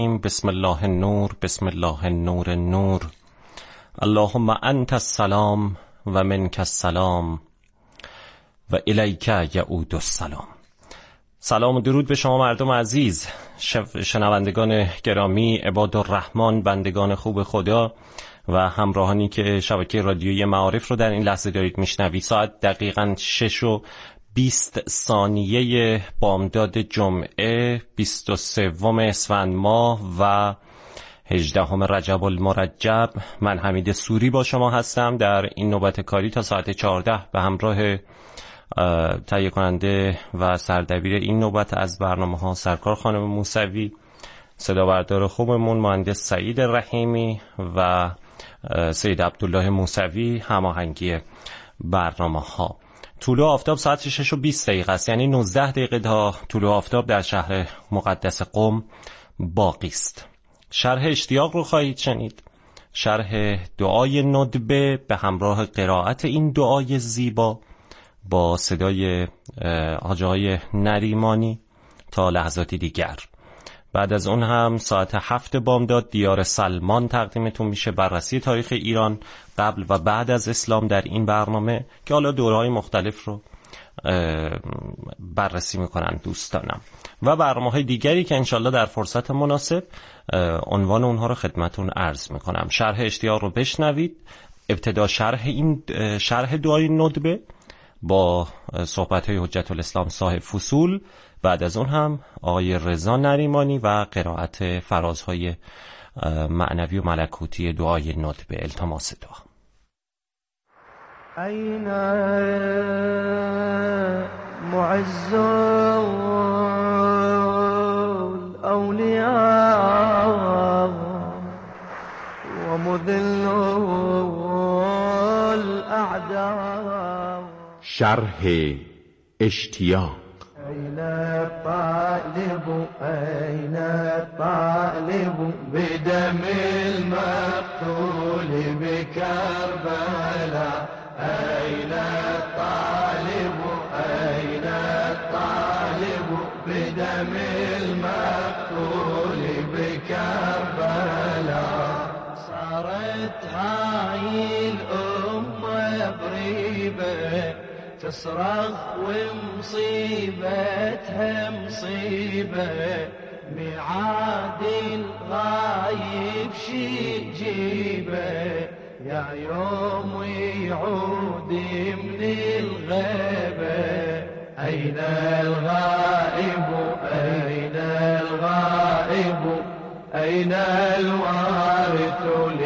بسم الله النور، بسم الله النور النور. اللهم انت السلام و منک السلام و الیک یعود السلام. سلام و درود به شما مردم عزیز، شنوندگان گرامی، عباد الرحمن، بندگان خوب خدا و همراهانی که شبکه رادیویی معارف رو در این لحظه دارید میشنوید. ساعت دقیقاً 6:20 بامداد جمعه 23 اسفند ماه و 18 رجب المرجب. من حمید سوری با شما هستم در این نوبت کاری تا ساعت 14 به همراه تهیه کننده و سردبیر این نوبت از برنامه ها سرکار خانم موسوی، صدا بردار خوبمون مهندس سعید رحیمی و سید عبدالله موسوی هماهنگی برنامه ها. طلوع آفتاب ساعت 6:20 است، یعنی 19 دقیقه تا طلوع آفتاب در شهر مقدس قم باقی است. شرح اشتیاق رو خواهید شنید، شرح دعای ندبه به همراه قرائت این دعای زیبا با صدای آقای نریمانی تا لحظاتی دیگر. بعد از اون هم ساعت 7 بامداد دیار سلمان تقدیمتون میشه، بررسی تاریخ ایران قبل و بعد از اسلام در این برنامه که حالا دوره‌های مختلف رو بررسی میکنن دوستانم، و برنامه‌های دیگری که انشالله در فرصت مناسب عنوان اونها رو خدمتون عرض میکنم. شرح اشتیاق رو بشنوید. ابتدا شرح دعای ندبه با صحبت‌های حجت الاسلام صاحب فصول، بعد از اون هم آقای رضا نریمانی و قرائت فرازهای معنوی و ملکوتی دعای ندبه. التماس دعا. أين معز الأولياء ومذل الأعداء. شرح اشتیاق. أين الطالب أين الطالب بدم المقتول بكربلاء. أين الطالب أين الطالب بدم المقتول بكربلاء. صارت هاي الأمة بريبة تصرخ ومصيبتها مصيبة، ميعاد الغايب شي جيبه، يا يوم يعود من الغيبة. أين الغائب أين الغائب أين الوارث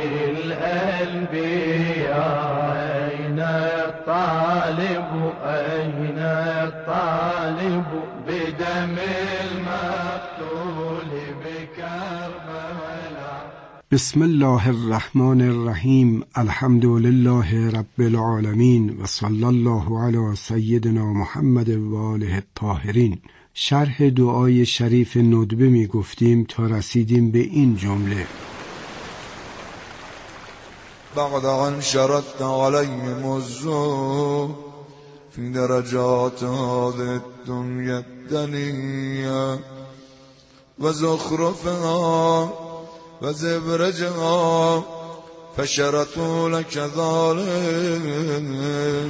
للأنبياء. أين الطالب أين الطالب بدم المقتول بكربلاء. بسم الله الرحمن الرحیم. الحمد لله رب العالمین و صلی الله علی سیدنا محمد و آله الطاهرین. شرح دعای شریف ندبه می گفتیم تا رسیدیم به این جمله: بعد عن شرط عليهم الزهد في درجات هذه الدنيا الدنيا وزخرفها وزبرجها فشرطوا لك ذلك.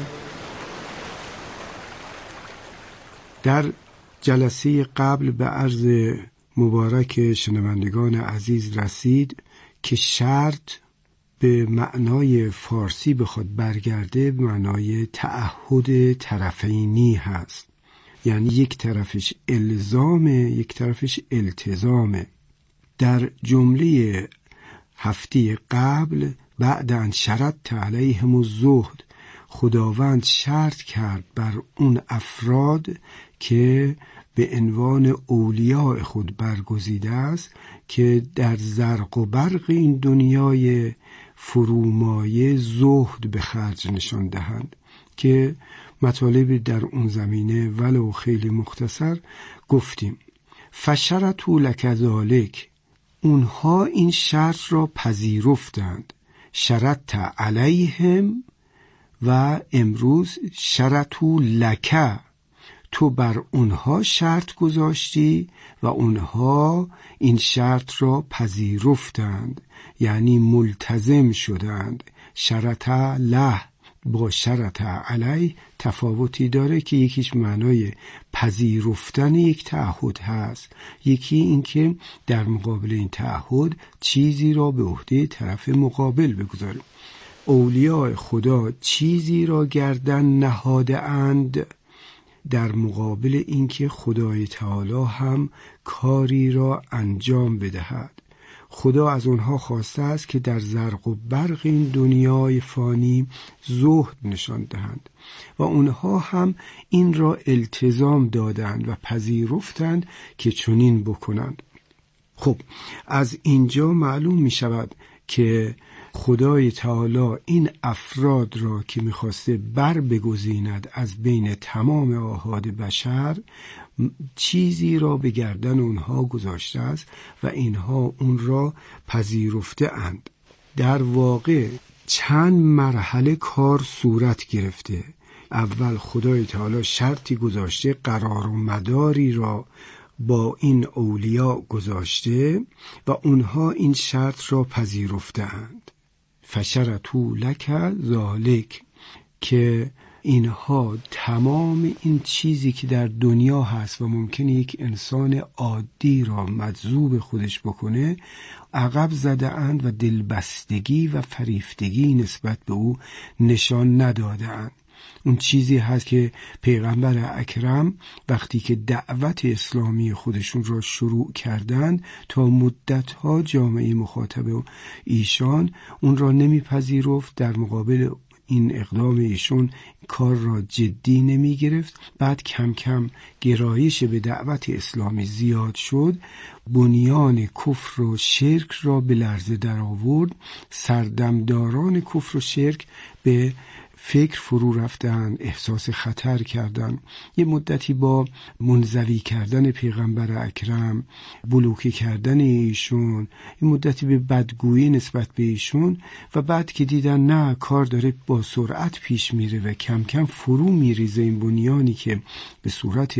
در جلسه قبل به عرض مبارک شنوندگان عزیز رسید که شرط به معنای فارسی بخواد برگرده به معنای تعهد طرفینی هست، یعنی یک طرفش الزامه یک طرفش التزامه. در جمله هفته قبل بعد ان شرط علیهم الزهد، خداوند شرط کرد بر اون افراد که به عنوان اولیاء خود برگزیده است که در زرق و برق این دنیای فرومایه زهد به خرج نشان دهند، که مطالب در اون زمینه ولو خیلی مختصر گفتیم. فشرطوا لک ذلک، اونها این شرط را پذیرفتند. شرط علیهم و امروز شرطوا لک، تو بر اونها شرط گذاشتی و اونها این شرط را پذیرفتند، یعنی ملتزم شدند. شرط له با شرط علیه تفاوتی داره که یکیش معنای پذیرفتن یک تعهد هست، یکی این که در مقابل این تعهد چیزی را به عهده طرف مقابل بگذاریم. اولیاء خدا چیزی را گردن نهاده اند در مقابل اینکه خدای تعالی هم کاری را انجام بدهد. خدا از اونها خواسته است که در زرق و برق این دنیای فانی زهد نشان دهند و اونها هم این را التزام دادند و پذیرفتند که چنین بکنند. خب از اینجا معلوم می شود که خدای تعالی این افراد را که می‌خواسته بر بگزیند از بین تمام آحاد بشر، چیزی را به گردن اونها گذاشته است و اینها اون را پذیرفته اند. در واقع چند مرحله کار صورت گرفته. اول خدای تعالی شرطی گذاشته، قرار و مداری را با این اولیاء گذاشته و اونها این شرط را پذیرفته اند. فشرطوا لک ذالک، که اینها تمام این چیزی که در دنیا هست و ممکنه یک انسان عادی را مجذوب خودش بکنه عقب زده اند و دلبستگی و فریفتگی نسبت به او نشان نداده اند. اون چیزی هست که پیغمبر اکرم وقتی که دعوت اسلامی خودشون را شروع کردند تا مدتها جامعه مخاطب ایشان اون را نمیپذیرفت، در مقابل این اقدام ایشون کار را جدی نمی گرفت. بعد کم کم گرایش به دعوت اسلامی زیاد شد، بنیان کفر و شرک را به لرزه در آورد، سردمداران کفر و شرک به فکر فرو رفتن، احساس خطر کردن. یه مدتی با منزوی کردن پیغمبر اکرم، بلوکه کردن ایشون، یه مدتی به بدگویی نسبت به ایشون و بعد که دیدن نه کار داره با سرعت پیش میره و کم کم فرو میریزه این بنیانی که به صورت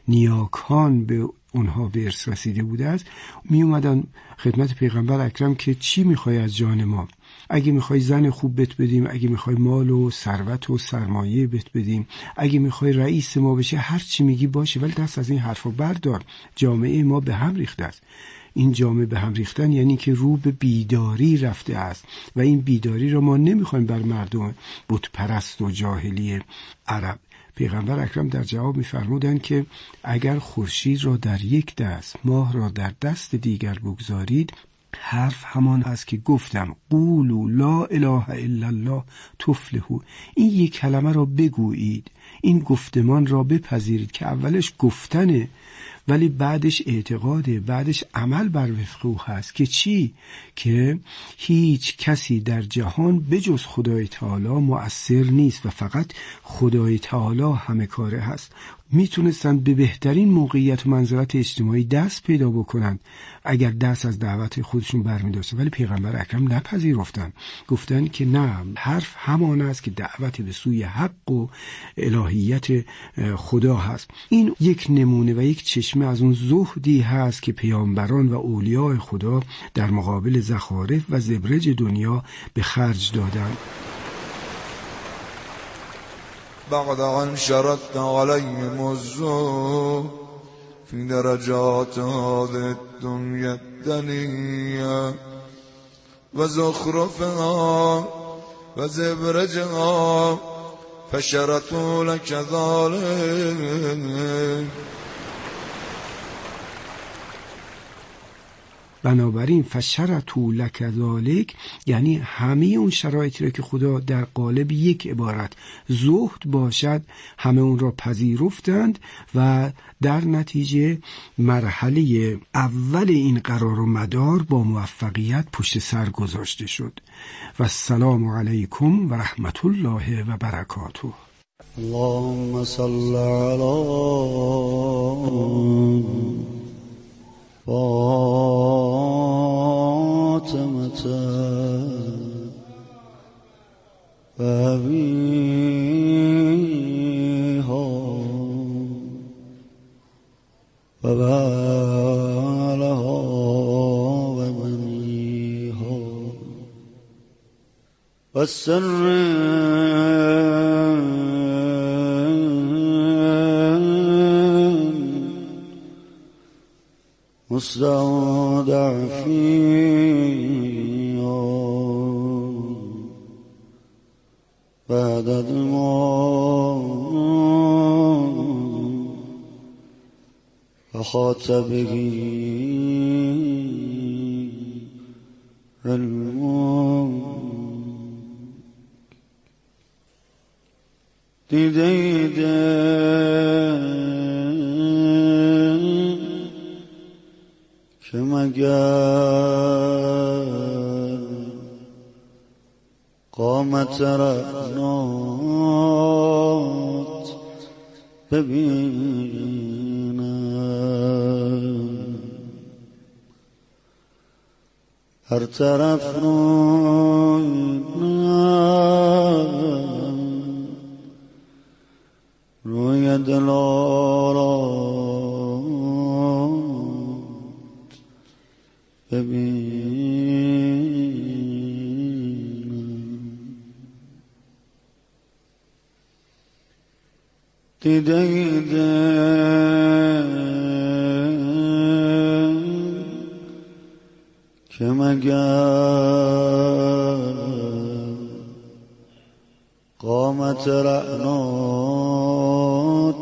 نیاکان به اونها به ارث رسیده بوده است، می اومدن خدمت پیغمبر اکرم که چی میخوای از جان ما؟ اگه میخوای زن خوب بهت بدیم، اگه میخوای مال و ثروت و سرمایه بهت بدیم، اگه میخوای رئیس ما بشه، هر چی میگی باشه، ولی دست از این حرفا بردار. جامعه ما به هم ریخته است. این جامعه به هم ریختن یعنی که رو به بیداری رفته است و این بیداری را ما نمیخوایم بر مردم بت پرست و جاهلی عرب. پیغمبر اکرم در جواب می‌فرمودند که اگر خورشید را در یک دست، ماه را در دست دیگر بگذارید، حرف همان است که گفتم قولوا لا اله الا الله تفلحوا. این یک کلمه را بگویید، این گفتمان را بپذیرید که اولش گفتنه ولی بعدش اعتقاده، بعدش عمل بر وفق او هست. که چی؟ که هیچ کسی در جهان بجز خدای تعالی مؤثر نیست و فقط خدای تعالی همه کاره هست. میتونستن به بهترین موقعیت و منزلت اجتماعی دست پیدا بکنن اگر دست از دعوت خودشون برمی داشتن، ولی پیغمبر اکرم نپذیرفتن. گفتن که نه، حرف همان است که دعوت به سوی حق و الهیت خدا هست. این یک نمونه و یک چشمه از اون زهدی هست که پیامبران و اولیاء خدا در مقابل زخارف و زبرج دنیا به خرج دادند. بعد عن شرطت عليهم الزهد في درجات هذه الدنيا الدنيا وزخرفها وزبرجها فشرطوا لك ذلك. بنابراین فشرطوا لک ذالک یعنی همه اون شرایطی را که خدا در قالب یک عبارت زهد باشد همه اون را پذیرفتند و در نتیجه مرحله اول این قرار و مدار با موفقیت پشت سر گذاشته شد. و السلام علیکم و رحمت الله و برکاته. اللهم صل علی فاطمة و أبيها والسر مستودع فيها بعد الموت أخاط به الموت دیده که مگر قامت رعنات ببینم هر طرف روی دلارات ببینم دیده که مگر قامت رعنات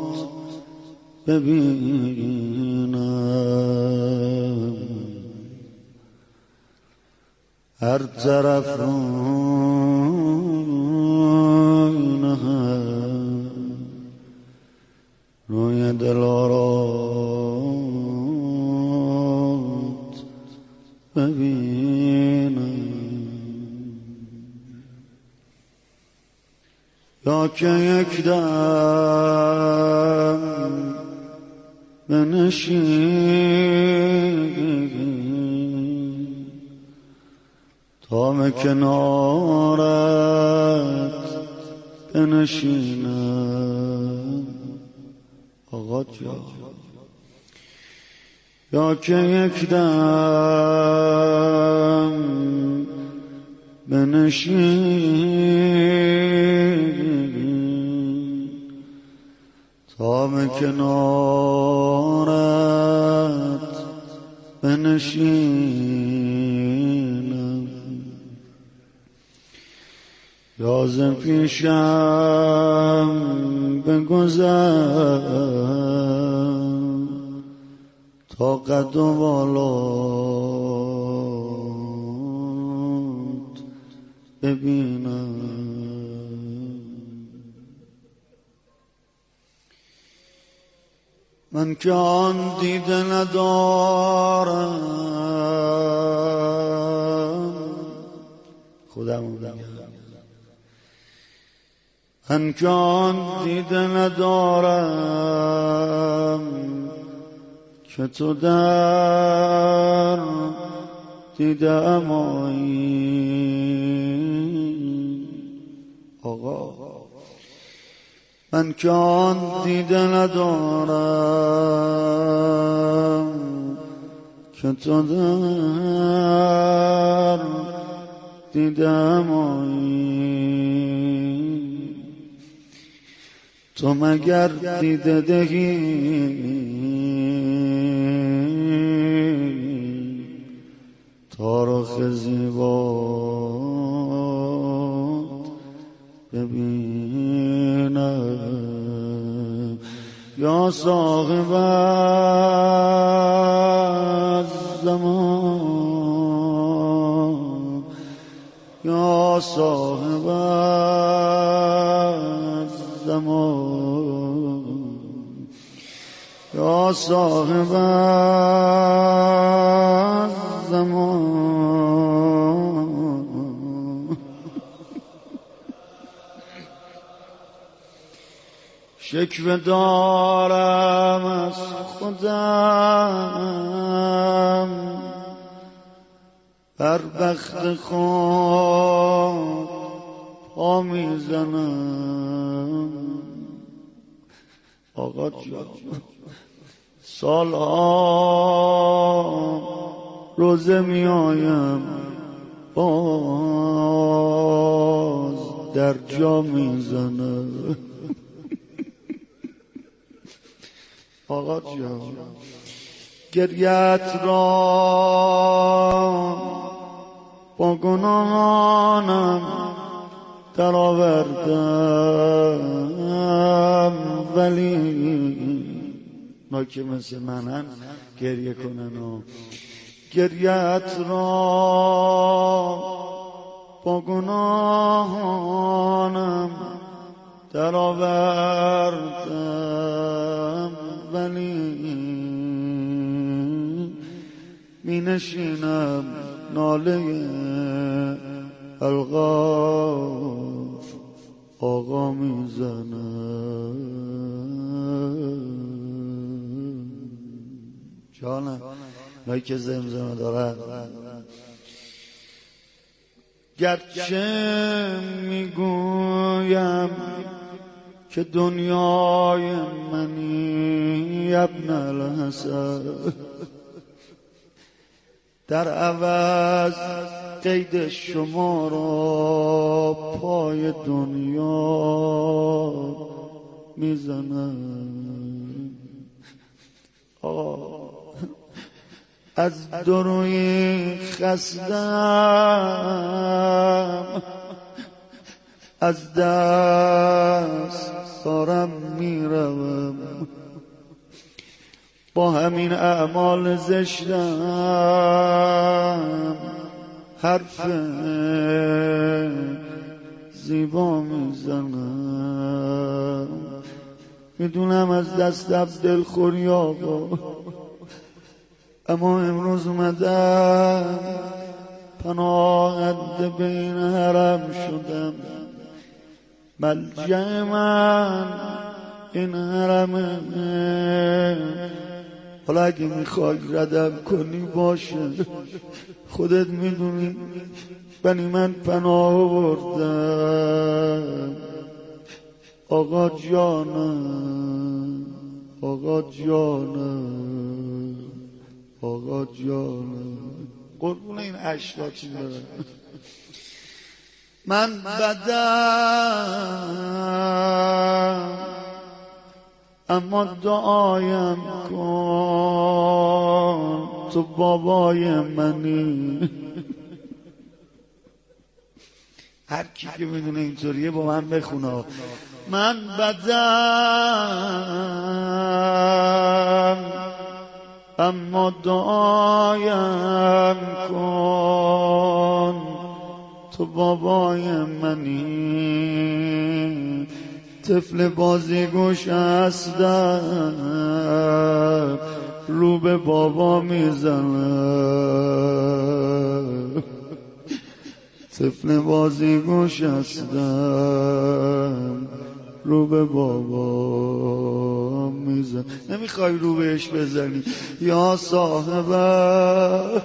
ببینم هر طرف روی دلارات ببینم یا که یک دم بنشین تا به کنارت بنشینم آقا جان یا که یک دم بنشین تا به کنارت بنشینم یا ز پیشم بگذر تا قد و بالات ببینم من که آن دیده ندارم خودم بودم من که آن دیده ندارم که تو در دیده امایی آقا من که آن دیده ندارم که تو در دیده امایی تو مگر دیده دهی تا رخ زیبات ببینم یا صاحب الزمان یا صاحب الزمان یا صاحب الزمان شکوه دارم از خودم بر بخت خود پا میزنم آقا جان سالها روزه می آیم باز در جا میزنه. آقا جان گریت را با گناهانم در آوردم، ولی ما که مثل منن گریه کنن و گریت را با گناهانم در آوردم، ولی می نشینم ناله الغاف آقا میزنم. جانم نایی که زمزمه دارن گرچه میگویم که دنیای منی ابن الحسن، در عوض قید شما را پای دنیا میزنم. از دروی خستم، از دست دارم میروم، با همین اعمال زشتم حرف زیبا میزنم. میدونم از دستم دلخوری آقا، اما امروز اومدم پناهنده بین حرم شدم. ملجأ من این حرمه، حالا اگه میخوای ردم کنی باشه، خودت میدونی، ولی من پناه بردم. آقا جانم، آقا جانم، آقا جانم، قربون این عشقا چی دارم. من بدم اما دعایم کن، تو بابای منی. هر کی که میدونه اینطوریه با من بخونه. من بدم اما دعایم کن، تو بابای منی. طفل بازیگوش هستم، رو به بابا میزنم. طفل بازیگوش هستم، رو به بابا میزن. نمیخوای رو بهش بزنی یا صاحبه؟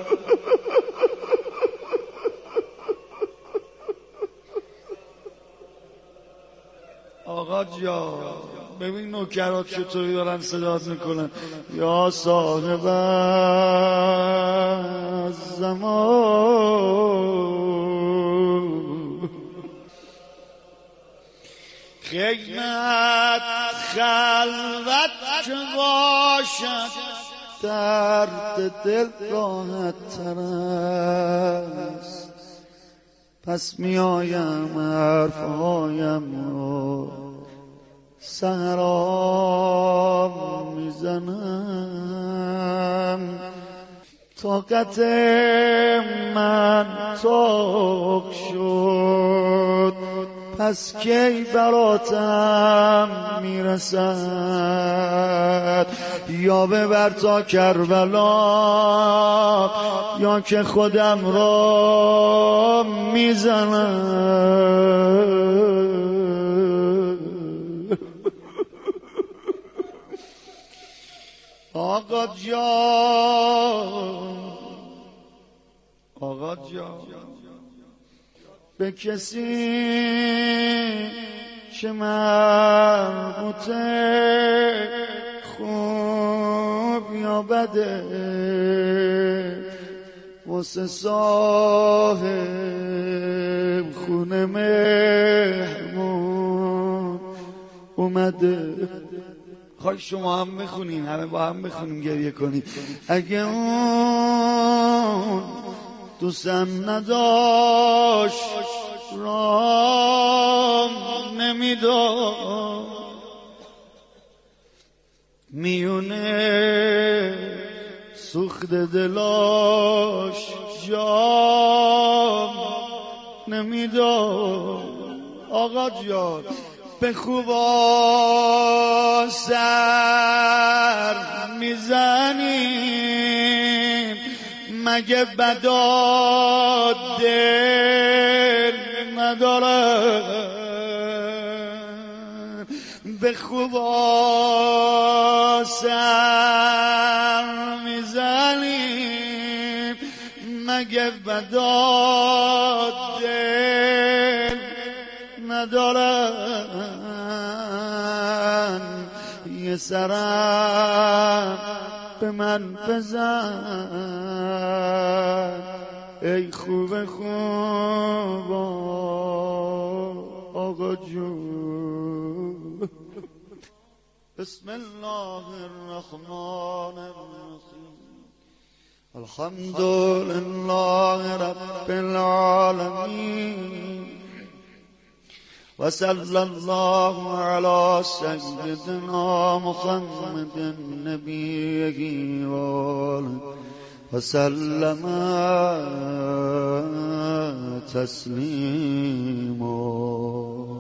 آقا جا ببین نوکرات چطوری دارن صدات میکنن. یا صاحب زمان، خدمت خلوت چه باشد، درد دل راحت تر است. پس میایم حرفهایم رو سهرا میزنم. طاقت من طاق شد، پس کی براتم میرسد. یا ببر تا کربلا، یا که خودم را میزنم. آقا جان، آقا جان، به کسی که مربوطه خوب یا بده، واسه صاحب خونه مهمون اومده. خواهی شما هم میخونین، همه با هم میخونیم، گریه کنیم. اگه اون دوستم نداشت رام نمیداد، میونه سوخت دلاش جام نمیداد. آقا جان به خوبا سر میزنیم، مگه بداد دل نداره؟ به خوبا سر میزنیم، مگه بداد دل ندارن؟ یه سرم به من بزن ای خوب خوب آقا جون. بسم الله الرحمن الرحیم. الحمد لله رب العالمین و صلی الله علی سیدنا محمد نبیه و آله و سلم تسلیما.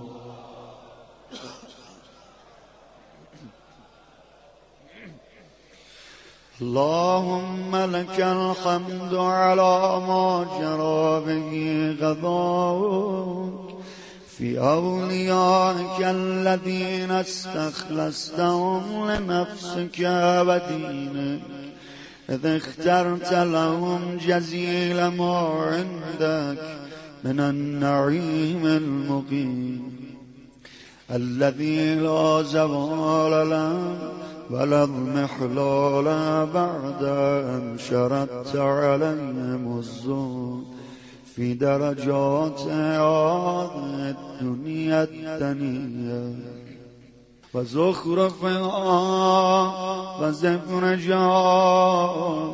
اللهم لك الحمد على ما جرى به قضاؤك في أوليائك الذين استخلصتهم لنفسك ودينك، إذ اخترت لهم جزيل ما عندك من النعيم المقيم الذي لا زوال له ولا اضمحلال بعد أن شردت عليهم الظلم في درجات الدنيا الدنيا وزخرفها وزبرجها،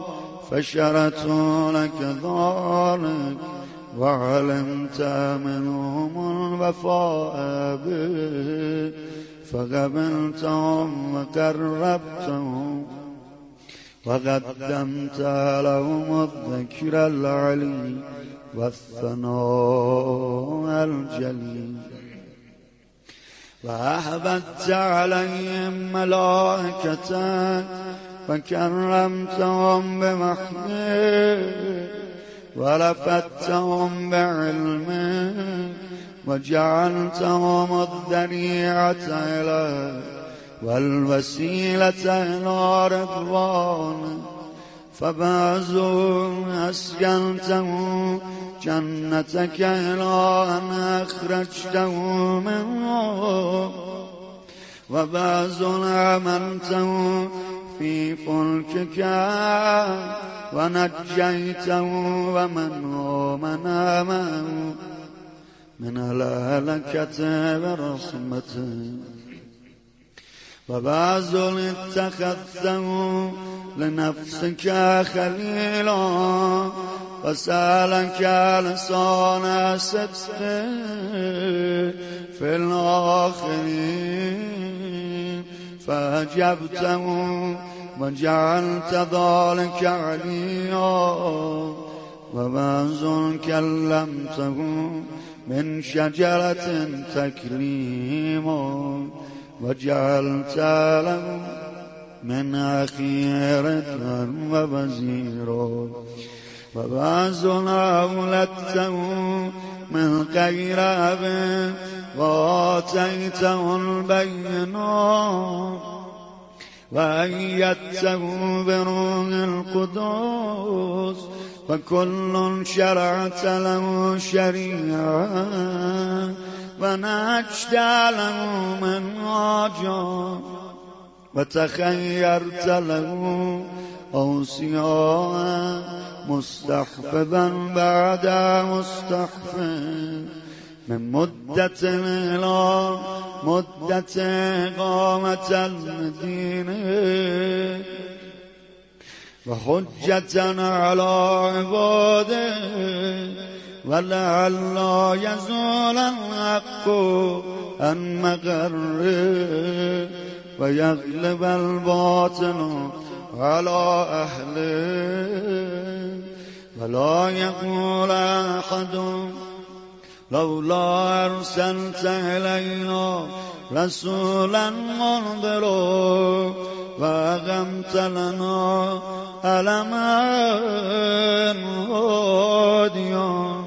فشرت لك ذلك وعلمت منهم الوفاء به، فقبلتهم وقربتهم وقدمت لهم الذكر العلي والثناء الجليل، وأهبت عليهم ملائكتك فكرمتهم بوحيك ولفتهم بعلمك وجعلتهم الذريعة إليك والوسيلة إلى رضوانك، فبعضهم أسكنته جنتك إلى أن أخرجته منه، وبعض عملته في فلكك ونجيته ومن آمن معه من الهلكة برحمته، وبعض اتخذته لنفسك خليلا وسألك لسان صدق في الآخرين فأجبته وجعلت ذلك عليا، وبعض كلمته من شجرة تكليما وجعلت له من أخيرة ووزيرا، وبعض أولدته من غير أب وآتيته البينات وأيدته بروح القدس، فكل شرعت له شريعة ونجت له منهاجا، وتخيرت له أوصياء مستخففا بعد مستخفف من مدة إلى مدة إقامة المدينة وحجة على عباده ولعل يزول الحق عن مقره ويغلب الباطل على أهله ولا يقول أحد لولا أرسلت إلينا رسولا منذرا وأقمت لنا ألما هاديا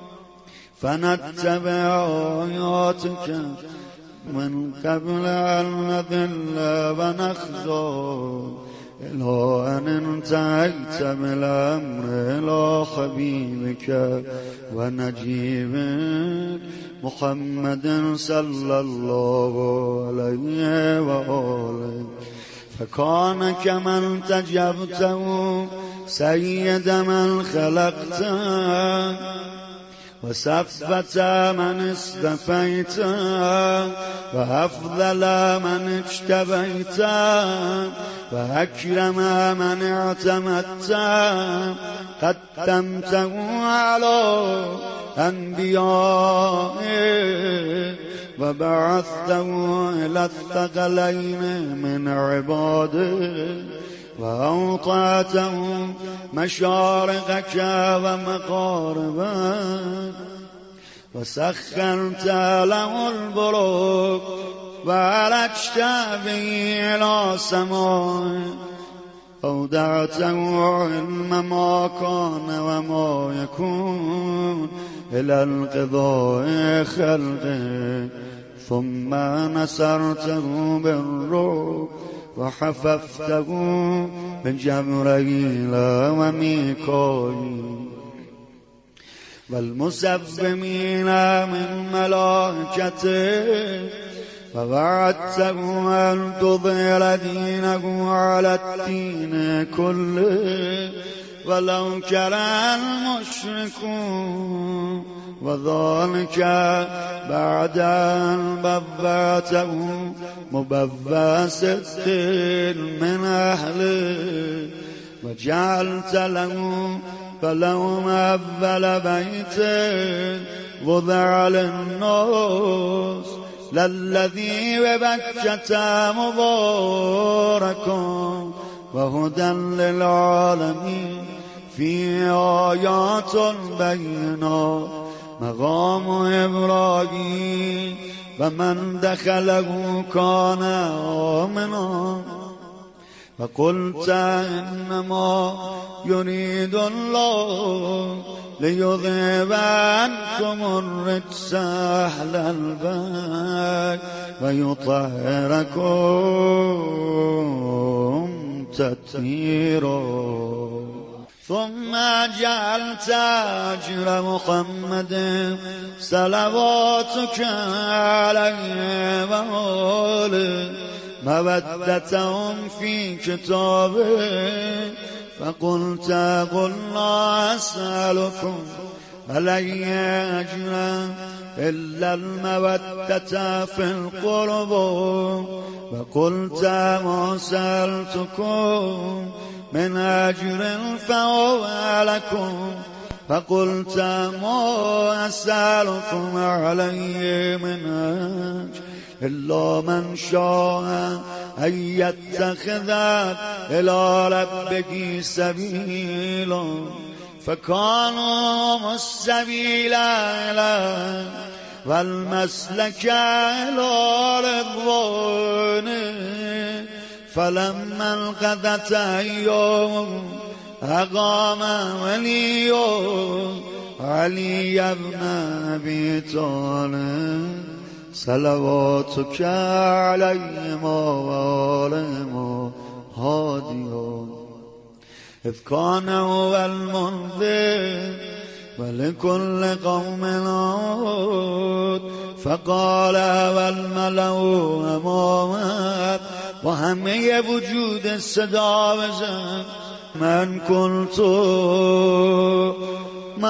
فنتبع آياتك من قبل أن نذل ونخزى إلى أن انتهيت بالأمر إلى حبيبك ونجيبك محمد صلى الله عليه وآله فكان كمن تجبته سيد من خلقته وسفت من استفيت وأفضل من اجتبيت وأكرم من اعتمدت قدمته على أنبيائه وبعثته إلى الثقلين من عباده وأوطعته مشارقك ومغاربك وسخرت له البروق وعرجت به إلى سماء أودعته علم ما كان وما يكون إلى القضاء خلقه ثم نصرته بالروح وحففته بجبريل وميكائيل والمسبمين من ملائكته ووعدته أن تظهر دينه على الدين كله ولو كره المشركون وذلك بعد أن ببعته مبوى صدق من أهله وجعلت له فلهم أول بيت وضع للناس للذي ببكة مباركا وهدى للعالمين فيه آيات بينات مقام إبراهيم ومن دخله كان آمنا فقلت إنما يريد الله ليذهب عنكم الرجس أهل البيت ويطهركم تطهيرا ثم جعلت أجر محمد صلواتك عليه وآله مودتهم في كتابه فقلت قل لا أسألكم علي أجرا إلا المودة في القرب وقلت ما سألتكم من أجر فهو لكم فقلت ما أسألكم عليه من أجر إلا من شاء أن يتخذ إلى ربه سبيلا فكانوا السبيل إليه والمسلك إلى رضوانه فلما انقضت أيام أقام ولي علي بن أبي طالب صلواتك عليهم وآلهم هاديا إذ كان هو المنذر ولكل قوم عود فقال والملأ أمامه و همه وجود صدا بزن من كنت